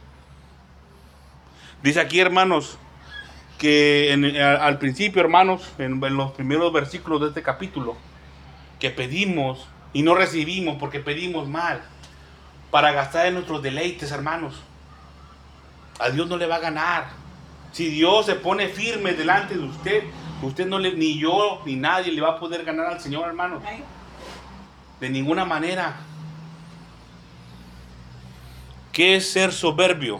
Dice aquí, hermanos, que al principio, hermanos, en los primeros versículos de este capítulo, que pedimos y no recibimos porque pedimos mal, para gastar en nuestros deleites, hermanos. A Dios no le va a ganar. Si Dios se pone firme delante de usted no ni yo ni nadie le va a poder ganar al Señor, hermanos. De ninguna manera. ¿Qué es ser soberbio?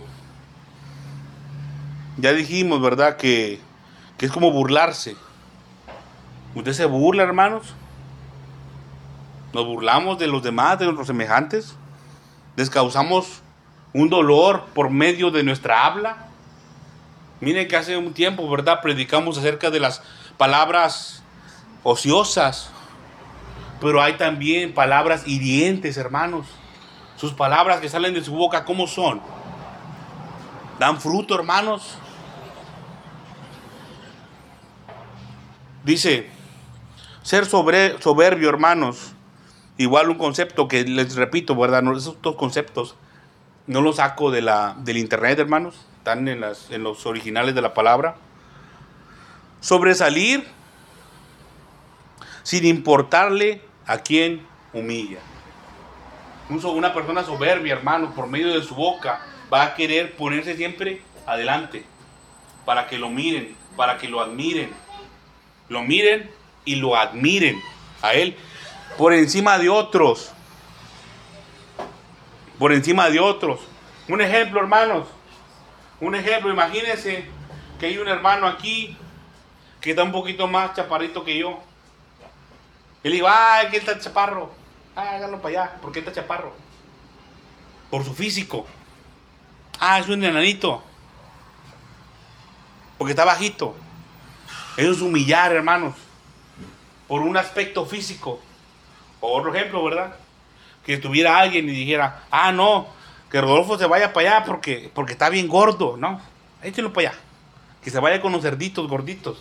Ya dijimos, ¿verdad? Que es como burlarse. ¿Usted se burla, hermanos? ¿Nos burlamos de los demás, de nuestros semejantes? ¿Les causamos un dolor por medio de nuestra habla? Miren que hace un tiempo, ¿verdad? Predicamos acerca de las palabras ociosas. Pero hay también palabras hirientes, hermanos. Sus palabras que salen de su boca, ¿cómo son? ¿Dan fruto, hermanos? Dice, ser soberbio, hermanos. Igual un concepto que les repito, ¿verdad? Esos dos conceptos no los saco del internet, hermanos. Están en los originales de la palabra. Sobresalir sin importarle a quién humilla. Una persona soberbia, hermanos, por medio de su boca, va a querer ponerse siempre adelante para que lo miren, para que lo admiren. Lo miren y lo admiren a él por encima de otros. Por encima de otros. Un ejemplo, hermanos. Un ejemplo, imagínense que hay un hermano aquí que está un poquito más chaparrito que yo. Y le digo, ay, que está chaparro. Háganlo para allá. ¿Por qué está chaparro? Por su físico. Es un enanito. Porque está bajito. Eso es humillar, hermanos. Por un aspecto físico. O otro ejemplo, ¿verdad? Que tuviera alguien y dijera, no, que Rodolfo se vaya para allá porque está bien gordo. No, échenlo para allá. Que se vaya con los cerditos gorditos.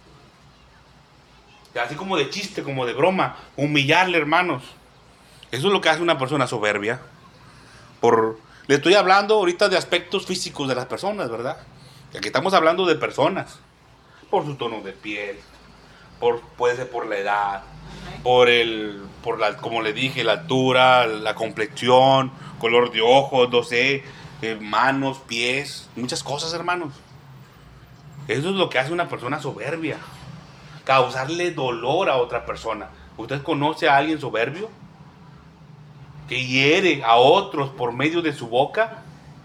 Así como de chiste, como de broma. Humillarle, hermanos. Eso es lo que hace una persona soberbia. Le estoy hablando ahorita de aspectos físicos de las personas, ¿verdad? Aquí estamos hablando de personas. Por su tono de piel. Puede ser por la edad. Como le dije, la altura, la complexión, color de ojos, no sé, manos, pies, muchas cosas, hermanos. Eso es lo que hace una persona soberbia, causarle dolor a otra persona. ¿Usted conoce a alguien soberbio que hiere a otros por medio de su boca?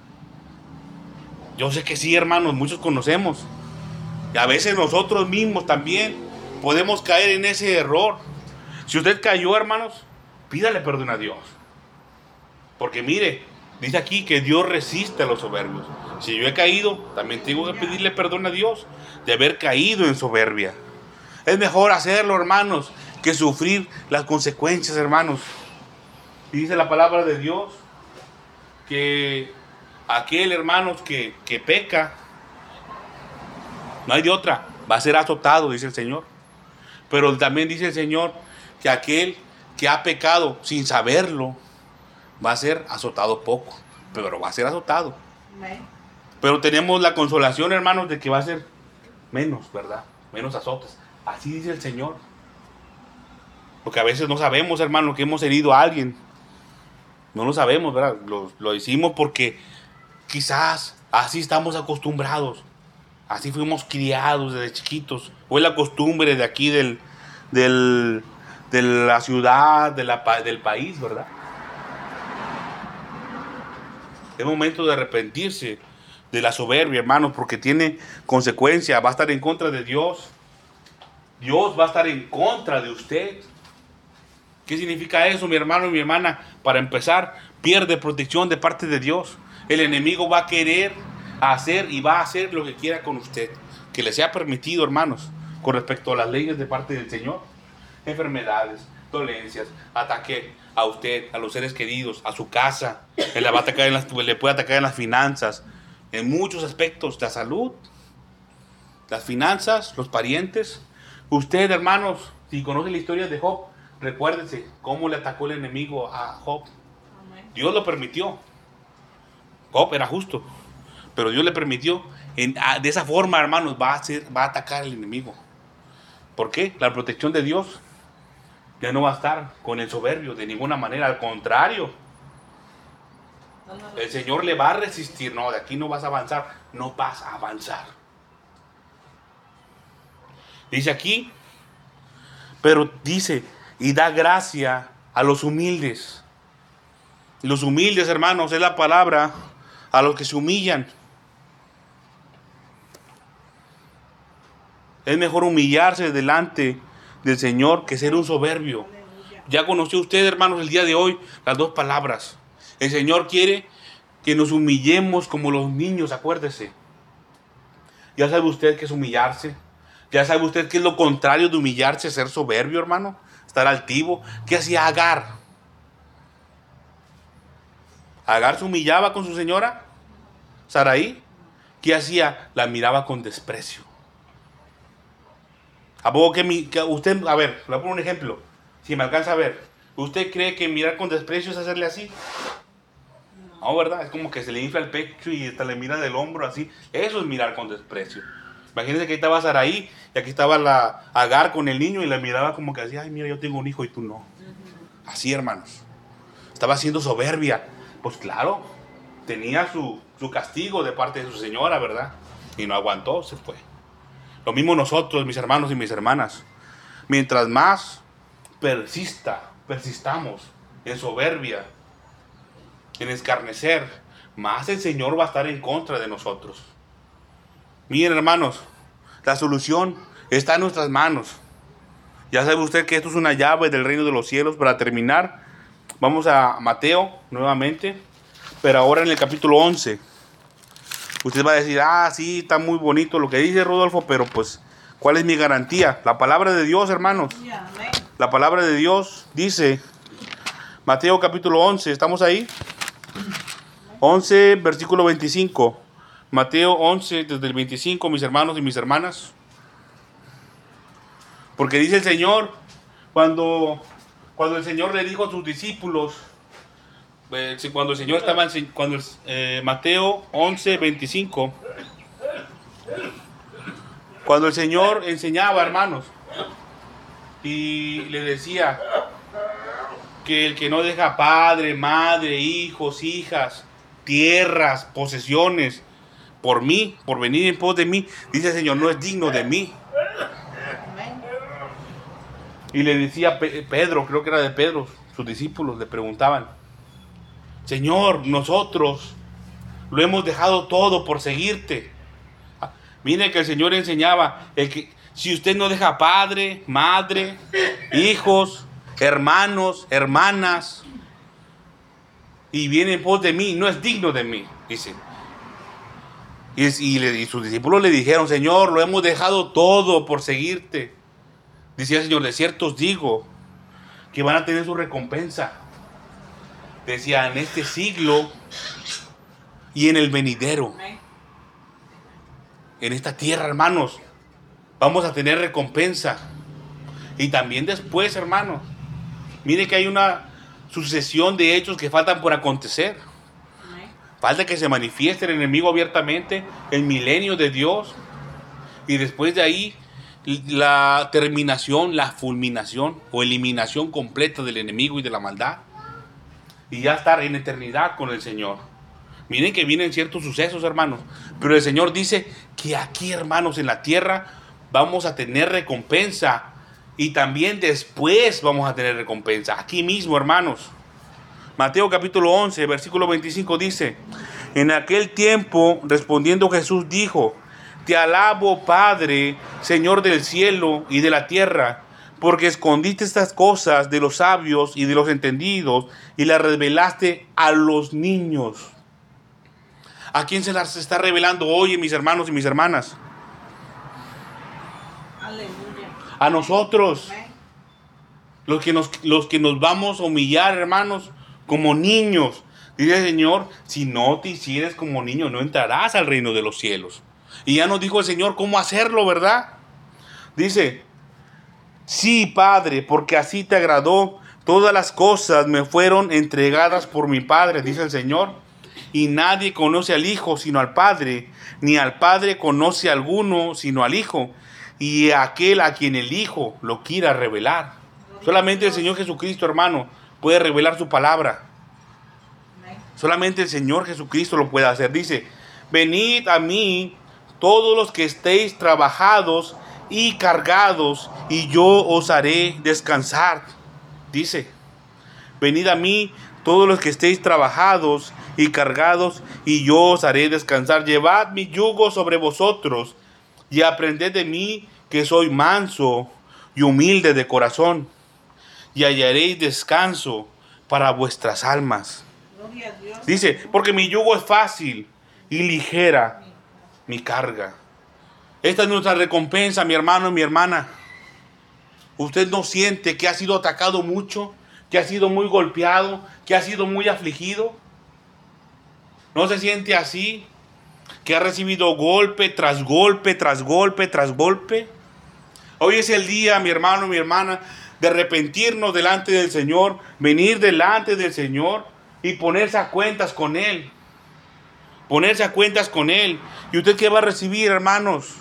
Yo sé que sí, hermanos, muchos conocemos. Y a veces nosotros mismos también podemos caer en ese error. Si usted cayó, hermanos, pídale perdón a Dios. Porque mire, dice aquí que Dios resiste a los soberbios. Si yo he caído, también tengo que pedirle perdón a Dios de haber caído en soberbia. Es mejor hacerlo, hermanos, que sufrir las consecuencias, hermanos. Y dice la palabra de Dios que aquel, hermanos, que peca, no hay de otra, va a ser azotado, dice el Señor. Pero también dice el Señor que aquel que ha pecado sin saberlo va a ser azotado poco, pero va a ser azotado. Pero tenemos la consolación, hermanos, de que va a ser menos, ¿verdad? Menos azotes. Así dice el Señor. Porque a veces no sabemos, hermanos, que hemos herido a alguien. No lo sabemos, ¿verdad? Lo decimos porque quizás así estamos acostumbrados. Así fuimos criados desde chiquitos. Fue la costumbre de aquí de la ciudad, del país, ¿verdad? Es momento de arrepentirse de la soberbia, hermanos, porque tiene consecuencia. Va a estar en contra de Dios. Dios va a estar en contra de usted. ¿Qué significa eso, mi hermano y mi hermana? Para empezar, pierde protección de parte de Dios. El enemigo va a querer hacer y va a hacer lo que quiera con usted. Que le sea permitido, hermanos, con respecto a las leyes de parte del Señor. Enfermedades, dolencias, ataque a usted, a los seres queridos, a su casa. Él le puede atacar en las finanzas, en muchos aspectos, la salud, las finanzas, los parientes. Usted, hermanos, si conoce la historia de Job, recuérdese cómo le atacó el enemigo a Job. Dios lo permitió. Job era justo, pero Dios le permitió. De esa forma, hermanos, va a atacar al enemigo. ¿Por qué? La protección de Dios ya no va a estar con el soberbio de ninguna manera. Al contrario, el Señor le va a resistir. No, de aquí no vas a avanzar. No vas a avanzar. Dice aquí, pero dice, y da gracia a los humildes. Los humildes, hermanos, es la palabra a los que se humillan. Es mejor humillarse delante del Señor que ser un soberbio. Ya conoció usted, hermanos, el día de hoy las dos palabras. El Señor quiere que nos humillemos como los niños, acuérdese. Ya sabe usted qué es humillarse. Ya sabe usted qué es lo contrario de humillarse, ser soberbio, hermano. Estar altivo. ¿Qué hacía Agar? Agar se humillaba con su señora, Sarai. ¿Qué hacía? La miraba con desprecio. ¿A poco que usted, a ver, le voy a poner un ejemplo, si me alcanza a ver, ¿usted cree que mirar con desprecio es hacerle así? No, ¿verdad? Es como que se le infla el pecho y hasta le mira del hombro así. Eso es mirar con desprecio. Imagínense que ahí estaba Sarai y aquí estaba la Agar con el niño y la miraba como que así, ay, mira, yo tengo un hijo y tú no. Así, hermanos. Estaba siendo soberbia. Pues claro, tenía su castigo de parte de su señora, ¿verdad? Y no aguantó, se fue. Lo mismo nosotros, mis hermanos y mis hermanas. Mientras más persistamos en soberbia, en escarnecer, más el Señor va a estar en contra de nosotros. Miren, hermanos, la solución está en nuestras manos. Ya sabe usted que esto es una llave del reino de los cielos. Para terminar, vamos a Mateo nuevamente, pero ahora en el capítulo 11. Usted va a decir, sí, está muy bonito lo que dice Rodolfo, pero pues, ¿cuál es mi garantía? La palabra de Dios, hermanos. La palabra de Dios dice, Mateo capítulo 11, ¿estamos ahí? 11, versículo 25. Mateo 11, desde el 25, mis hermanos y mis hermanas. Porque dice el Señor, cuando el Señor le dijo a sus discípulos, cuando el Señor estaba Mateo 11, 25, cuando el Señor enseñaba, hermanos, y le decía que el que no deja padre, madre, hijos, hijas, tierras, posesiones, por mí, por venir en pos de mí, dice el Señor, no es digno de mí. Y le decía Pedro, creo que era de Pedro, sus discípulos le preguntaban, Señor, nosotros lo hemos dejado todo por seguirte. Mire que el Señor enseñaba, si usted no deja padre, madre, hijos, hermanos, hermanas, y viene en pos de mí, no es digno de mí, dice. Y sus discípulos le dijeron, Señor, lo hemos dejado todo por seguirte. Decía el Señor, de cierto os digo, que van a tener su recompensa. Decía, en este siglo y en el venidero. En esta tierra, hermanos, vamos a tener recompensa. Y también después, hermanos, mire que hay una sucesión de hechos que faltan por acontecer. Falta que se manifieste el enemigo abiertamente, el milenio de Dios. Y después de ahí, la terminación, la fulminación o eliminación completa del enemigo y de la maldad. Y ya estar en eternidad con el Señor. Miren que vienen ciertos sucesos, hermanos. Pero el Señor dice que aquí, hermanos, en la tierra vamos a tener recompensa. Y también después vamos a tener recompensa. Aquí mismo, hermanos. Mateo capítulo 11, versículo 25 dice, en aquel tiempo, respondiendo Jesús dijo, te alabo, Padre, Señor del cielo y de la tierra, porque escondiste estas cosas de los sabios y de los entendidos y las revelaste a los niños. ¿A quién se las está revelando hoy, mis hermanos y mis hermanas? Aleluya. A nosotros, los que nos vamos a humillar, hermanos, como niños. Dice el Señor, si no te hicieres como niño, no entrarás al reino de los cielos. Y ya nos dijo el Señor cómo hacerlo, ¿verdad? Dice, sí, Padre, porque así te agradó. Todas las cosas me fueron entregadas por mi Padre, dice el Señor. Y nadie conoce al Hijo sino al Padre, ni al Padre conoce a alguno sino al Hijo, y aquel a quien el Hijo lo quiera revelar. Solamente el Señor Jesucristo, hermano, puede revelar su palabra. Solamente el Señor Jesucristo lo puede hacer. Dice, venid a mí todos los que estéis trabajados y cargados, y yo os haré descansar. Dice, venid a mí todos los que estéis trabajados y cargados, y yo os haré descansar. Llevad mi yugo sobre vosotros, y aprended de mí, que soy manso y humilde de corazón, y hallaréis descanso para vuestras almas. Dice, porque mi yugo es fácil y ligera mi carga. Esta es nuestra recompensa, mi hermano y mi hermana. Usted no siente que ha sido atacado mucho, que ha sido muy golpeado, que ha sido muy afligido. No se siente así, que ha recibido golpe tras golpe, tras golpe, tras golpe. Hoy es el día, mi hermano y mi hermana, de arrepentirnos delante del Señor, venir delante del Señor y ponerse a cuentas con Él. Ponerse a cuentas con Él. ¿Y usted qué va a recibir, hermanos?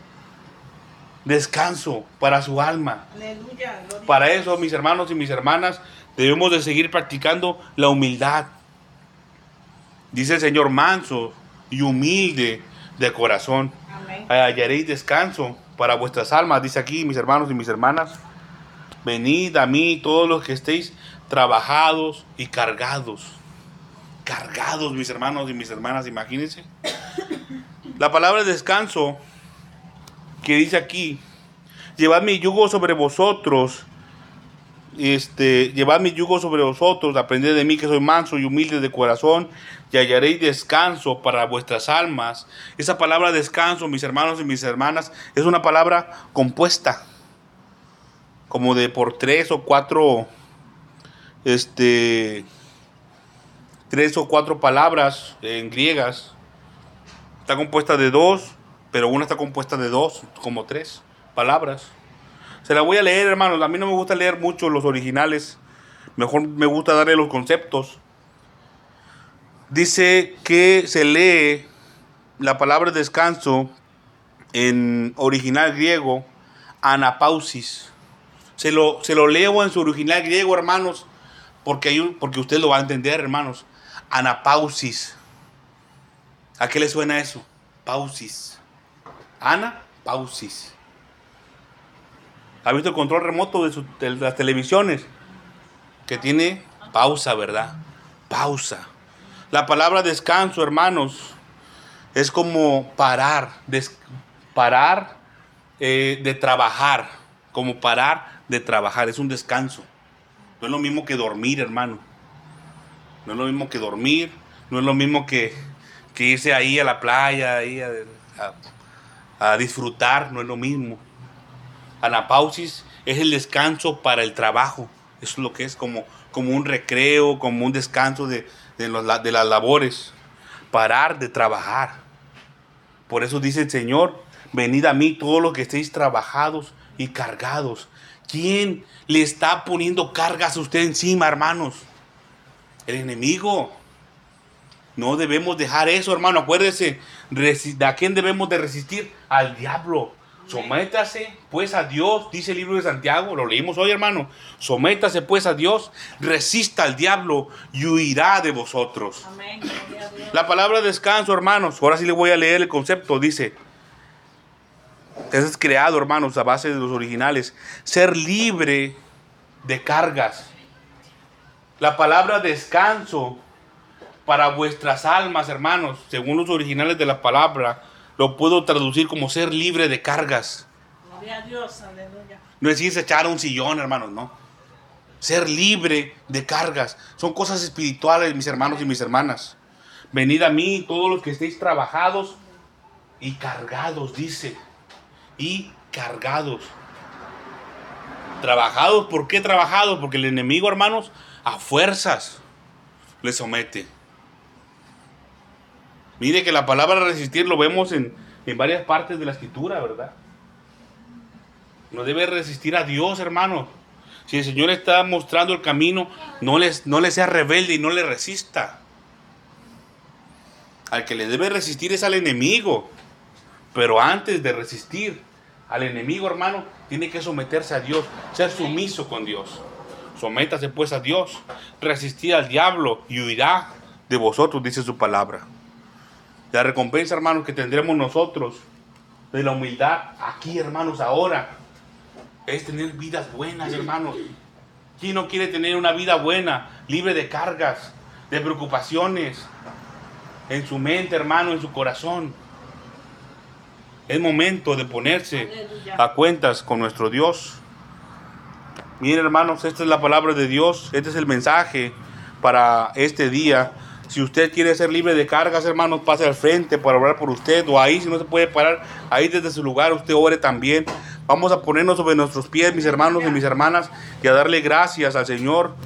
Descanso para su alma. Aleluya. Para eso, mis hermanos y mis hermanas, debemos de seguir practicando la humildad. Dice el Señor, manso y humilde de corazón. Amén. Hallaréis descanso para vuestras almas. Dice aquí, mis hermanos y mis hermanas, venid a mí todos los que estéis trabajados y cargados. Cargados, mis hermanos y mis hermanas, imagínense. La palabra descanso que dice aquí, llevad mi yugo sobre vosotros, llevad mi yugo sobre vosotros, aprended de mí que soy manso y humilde de corazón, y hallaréis descanso para vuestras almas. Esa palabra descanso, mis hermanos y mis hermanas, es una palabra compuesta, como de por 3 o 4 3 o 4 palabras en griegas. Está compuesta de 2, pero una está compuesta de 2, como 3 palabras. Se la voy a leer, hermanos. A mí no me gusta leer mucho los originales. Mejor me gusta darle los conceptos. Dice que se lee la palabra descanso en original griego, anapausis. Se lo leo en su original griego, hermanos, porque usted lo va a entender, hermanos. Anapausis. ¿A qué le suena eso? Pausis. Ana, pausis. ¿Ha visto el control remoto de las televisiones? Que tiene pausa, ¿verdad? Pausa. La palabra descanso, hermanos, es como parar, parar de trabajar, como parar de trabajar, es un descanso. No es lo mismo que dormir, hermano. No es lo mismo que dormir, no es lo mismo que irse ahí a la playa, ahí a disfrutar, no es lo mismo. Anapausis es el descanso para el trabajo. Eso es lo que es como un recreo, como un descanso de las labores. Parar de trabajar. Por eso dice el Señor, venid a mí todos los que estéis trabajados y cargados. ¿Quién le está poniendo cargas a usted encima, hermanos? El enemigo. No debemos dejar eso, hermano. Acuérdese, ¿a quién debemos de resistir? Al diablo. Sométase pues a Dios, dice el libro de Santiago, lo leímos hoy, hermano. Sométase pues a Dios, resista al diablo y huirá de vosotros. Amén. La palabra descanso, hermanos, ahora sí le voy a leer el concepto, dice, es creado, hermanos, a base de los originales, ser libre de cargas. La palabra descanso para vuestras almas, hermanos, según los originales de la palabra, lo puedo traducir como ser libre de cargas. Gloria a Dios, aleluya. No es irse a echar a un sillón, hermanos, no. Ser libre de cargas. Son cosas espirituales, mis hermanos y mis hermanas. Venid a mí, todos los que estéis trabajados y cargados, dice. Y cargados. Trabajados, ¿por qué trabajados? Porque el enemigo, hermanos, a fuerzas le somete. Mire que la palabra resistir lo vemos en varias partes de la escritura, ¿verdad? No debe resistir a Dios, hermano. Si el Señor está mostrando el camino, no le sea rebelde y no le resista. Al que le debe resistir es al enemigo. Pero antes de resistir al enemigo, hermano, tiene que someterse a Dios, ser sumiso con Dios. Sométase pues a Dios, resistir al diablo y huirá de vosotros, dice su palabra. La recompensa, hermanos, que tendremos nosotros de la humildad aquí, hermanos, ahora, es tener vidas buenas, hermanos. ¿Quién no quiere tener una vida buena, libre de cargas, de preocupaciones en su mente, hermano, en su corazón? Es momento de ponerse a cuentas con nuestro Dios. Miren, hermanos, esta es la palabra de Dios, este es el mensaje para este día. Si usted quiere ser libre de cargas, hermanos, pase al frente para orar por usted, o ahí, si no se puede parar, ahí desde su lugar, usted ore también. Vamos a ponernos sobre nuestros pies, mis hermanos y mis hermanas, y a darle gracias al Señor